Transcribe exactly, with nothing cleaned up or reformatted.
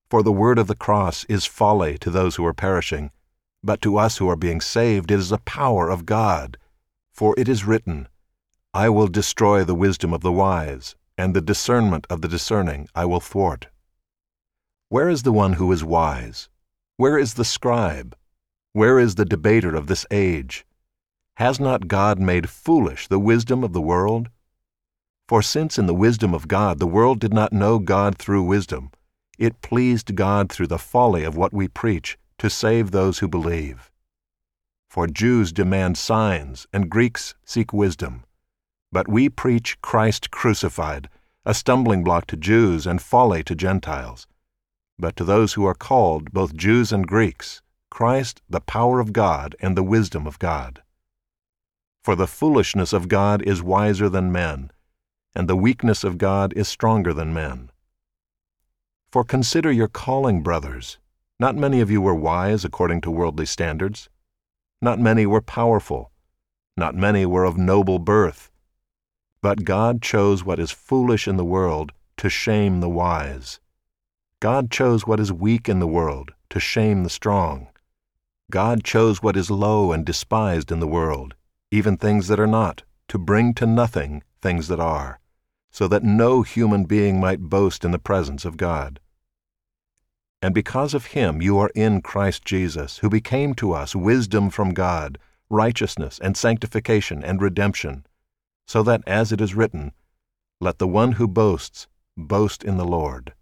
For the word of the cross is folly to those who are perishing, but to us who are being saved it is the power of God. For it is written, I will destroy the wisdom of the wise, and the discernment of the discerning I will thwart. Where is the one who is wise? Where is the scribe? Where is the debater of this age? Has not God made foolish the wisdom of the world? For since in the wisdom of God the world did not know God through wisdom, it pleased God through the folly of what we preach to save those who believe. For Jews demand signs, and Greeks seek wisdom. But we preach Christ crucified, a stumbling block to Jews and folly to Gentiles. But to those who are called, both Jews and Greeks, Christ the power of God and the wisdom of God. For the foolishness of God is wiser than men, and the weakness of God is stronger than men. For consider your calling, brothers. Not many of you were wise according to worldly standards. Not many were powerful. Not many were of noble birth. But God chose what is foolish in the world to shame the wise. God chose what is weak in the world to shame the strong. God chose what is low and despised in the world, even things that are not, to bring to nothing things that are, so that no human being might boast in the presence of God. And because of him you are in Christ Jesus, who became to us wisdom from God, righteousness and sanctification and redemption, so that, as it is written, let the one who boasts boast in the Lord.